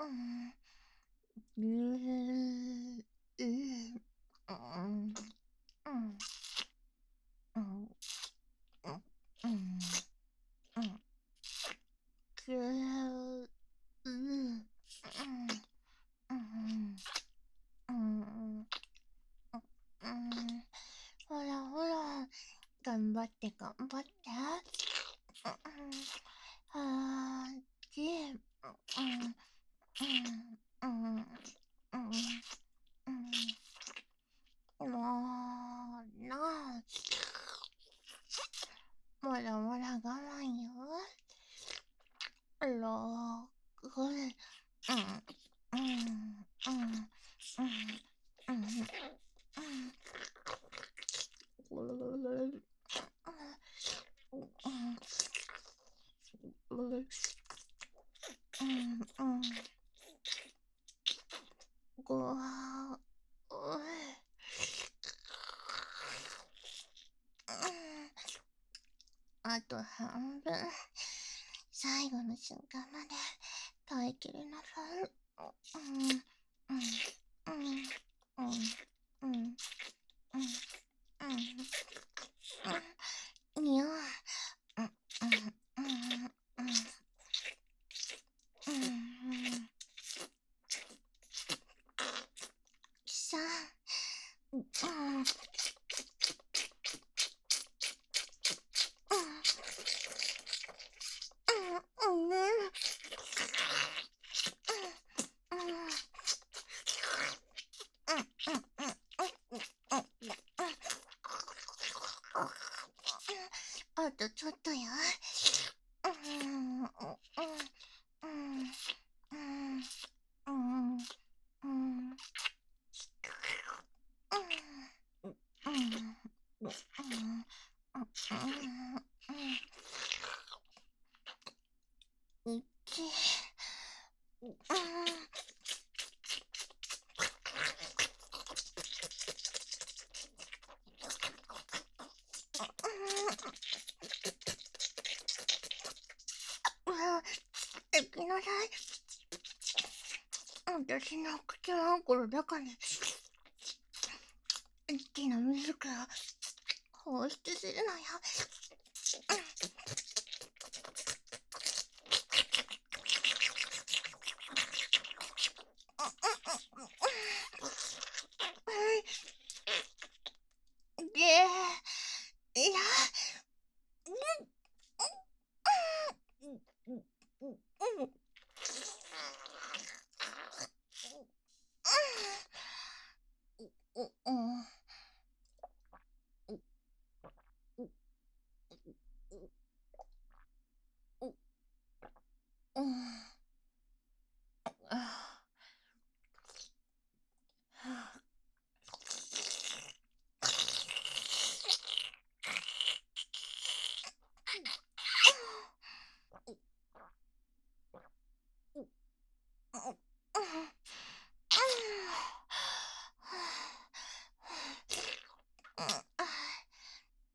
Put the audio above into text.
ほらほら、頑張って頑張って。あーち、もうなあ、まだまだ我慢よ。6、5、あと半分。最後の瞬間まで耐えきれなさい。にゃさあとちょっとよ。行きなさい。私の口はこれだからね。好きなミルクを放出するのよ。